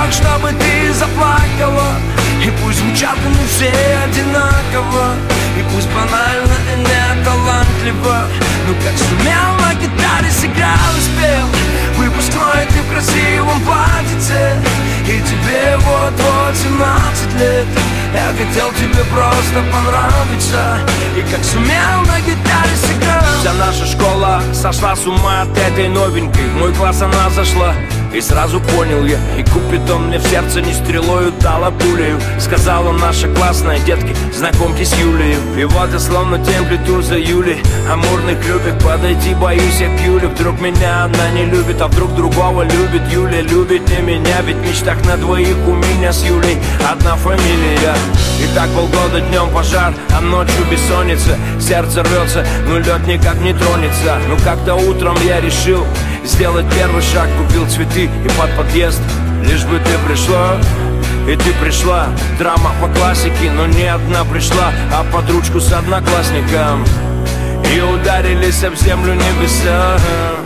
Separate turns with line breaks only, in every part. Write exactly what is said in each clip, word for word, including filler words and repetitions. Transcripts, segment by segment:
медлячок, чтобы ты заплакала. И пусть звучат они все одинаково, и пусть банально и не талантливо, но как сумел на гитаре сыграл и спел выпускной ты в красивом платьице. И тебе вот-вот семнадцать лет. Я хотел тебе просто понравиться, и как сумел на гитаре сыграл. Вся наша школа сошла с ума от этой новенькой. В мой класс она зашла, и сразу понял я, и Купидон мне в сердце не стрелою дала пулею. Сказала наша классная: детки, знакомьтесь с Юлею. И вот я словно темплиту за Юлей, амурных любит подойти, боюсь я к Юле. Вдруг меня она не любит, а вдруг другого любит. Юля любит не меня, ведь в мечтах на двоих у меня с Юлей одна фамилия. И так полгода днем пожар, а ночью бессонница. Сердце рвется, но лед никак не тронется. Но как-то утром я решил сделать первый шаг, купил цветы и под подъезд. Лишь бы ты пришла, и ты пришла. Драма по классике, но не одна пришла, а под ручку с одноклассником. И ударились об землю небеса.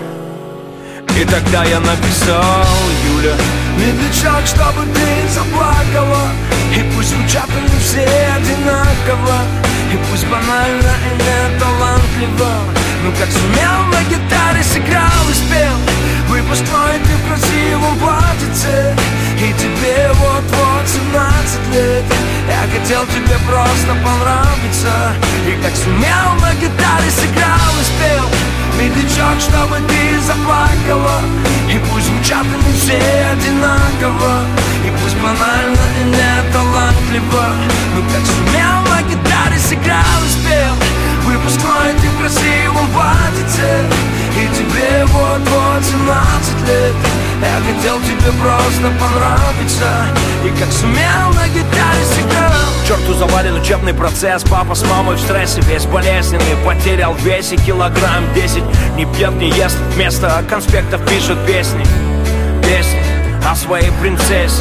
И тогда я написал: Юля, медлячок, чтобы ты заплакала. И пусть звучат они все одинаково, и пусть банально и не талантливо, но как сумел на гитаре сыграл и спел выпускной ты в красивом платьице. И тебе вот-вот семнадцать лет. Я хотел тебе просто понравиться, и как сумел на гитаре сыграл и спел медлячок, чтобы ты заплакала. И пусть звучат они все одинаково, и пусть банально и не талантливо, но как сумел на гитаре сыграл и спел выпускной ты в красивом платьице. И тебе вот-вот семнадцать лет. Я хотел тебе просто понравиться, и как сумел на гитаре сыграл. Черту завален учебный процесс, папа с мамой в стрессе, весь болезненный, потерял в весе килограмм десять. Не пьет, не ест, вместо конспектов пишет песни. Песни о своей принцессе.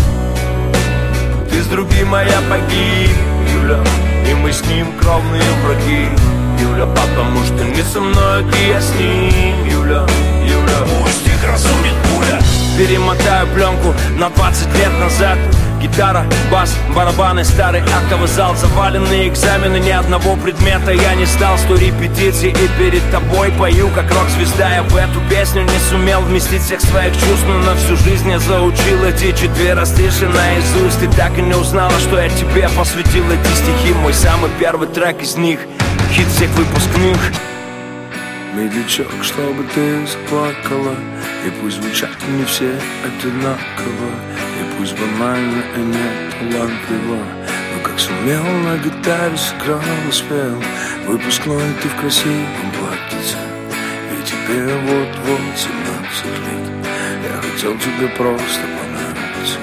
Ты с другим, а я погиб, Юля, и мы с ним кровные враги. Юля, потому что не со мной, и я с ним. Юля, Юля, пусть их разумит пуля. Перемотаю пленку на двадцать лет назад. Гитара, бас, барабаны, старый актовый зал. Заваленные экзамены, ни одного предмета я не сдал. Сто репетиций и перед тобой пою как рок-звезда. Я в эту песню не сумел вместить всех своих чувств, но на всю жизнь я заучил эти четыре стиши наизусть. Ты так и не узнала, что я тебе посвятил эти стихи. Мой самый первый трек из них, хит всех выпускных. Медлячок, чтобы ты заплакала, и пусть звучат не все одинаково, и пусть банально и не талантливо, но как сумел на гитаре сыграл и спел выпускной ты в красивом платьице. И тебе вот-вот семнадцать лет. Я хотел тебе просто понравиться.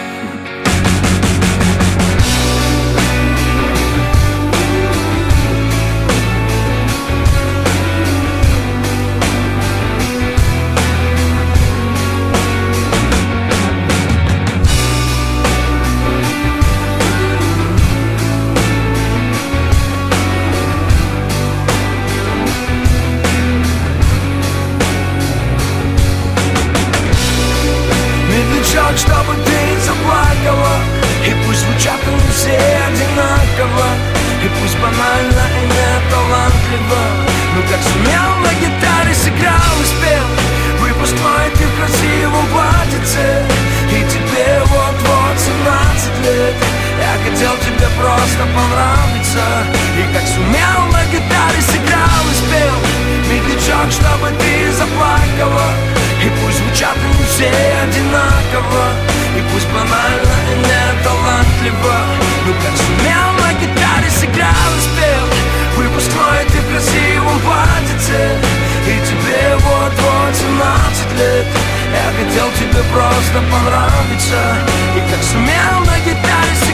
Чтобы ты заплакала, и пусть звучат они все одинаково, и пусть банально и не талантливо, но как сумел на гитаре сыграл и спел выпускной ты в красивом платьице. И тебе вот-вот семнадцать лет. Я хотел тебе просто понравиться, и как сумел на гитаре сыграл и спел медлячок, чтобы ты заплакала. И пусть звучат они все одинаково, и пусть банально и не талантливо, но как сумел на гитаре сыграл и спел выпускной ты в красивом платьице. И тебе вот-вот семнадцать лет. Я хотел тебе просто понравиться, и как сумел на гитаре